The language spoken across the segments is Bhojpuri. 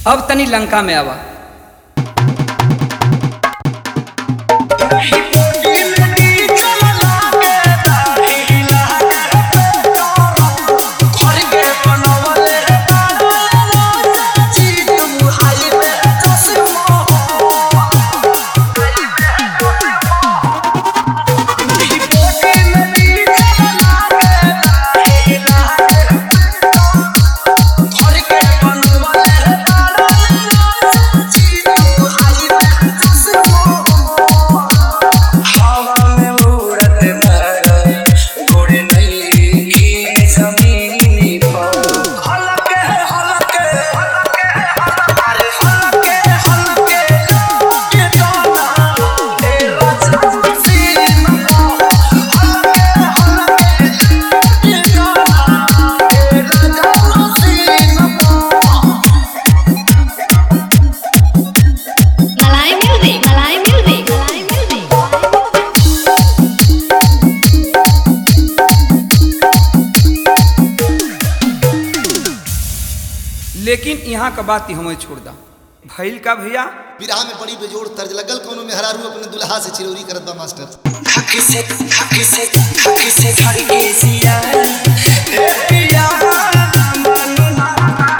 अब तनी लंका में आवा। लेकिन यहाँ का बात ही हमें छोड़ दा भइल का भैया। विराह में बड़ी बेजोड़ तर्ज लगल कोनो में हरारू अपने दुल्हा से चिरौरी करत बा मास्टर। खकी से खड़के सिया ए पिया मनना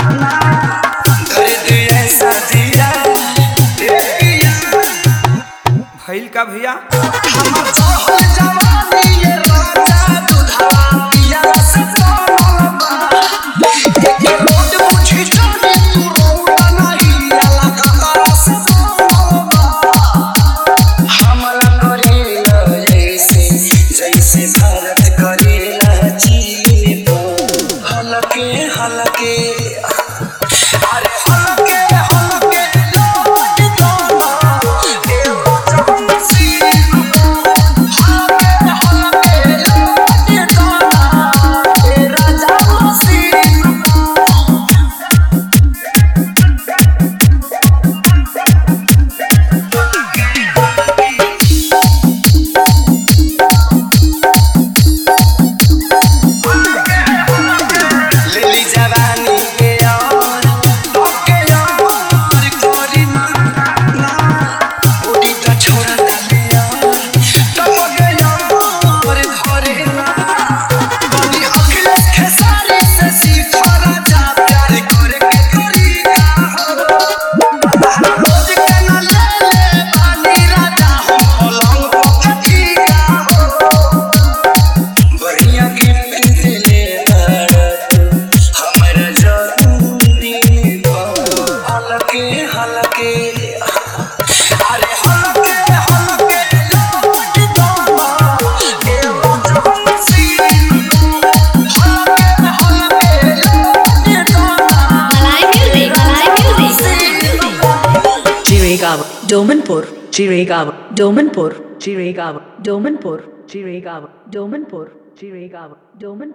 कर दे ऐसा दिया ए पिया। भइल का भैया। हम चाहल जवानी ये राजा दुधा पिया से तोलबा एक रोड मुझे जाने तू रोड नहीं आला का से तोलबा। हमला करेला जैसे भारत करेला चीन तो हलके हलके अरे हलके हलके लौट दाना ए राजा सीन हलके हलके लौट दाना ए राजा सीन। लेली जवानी के और ओके यार कोरी ना उड़ी तो छोड़ा ले यार तो मगे यार घरे ना बनी अखिलेश खेसारी से सीखा राजा प्यार करे के तरीका हो रोज के ना ले बानी राजा हम पलंग पे ठीका हो बढ़िया गिफ्ट ले हमरा जन्मदिन पर हलके हलके अरे हलके हलके लौट दाना ए राजा सीन हलके हलके लौट दाना Chirigava, Domanpur, Chirigava, Domanpur, Chirigava, Domanpur, Chirigava, Domanpur, Chirigava, Domanpur.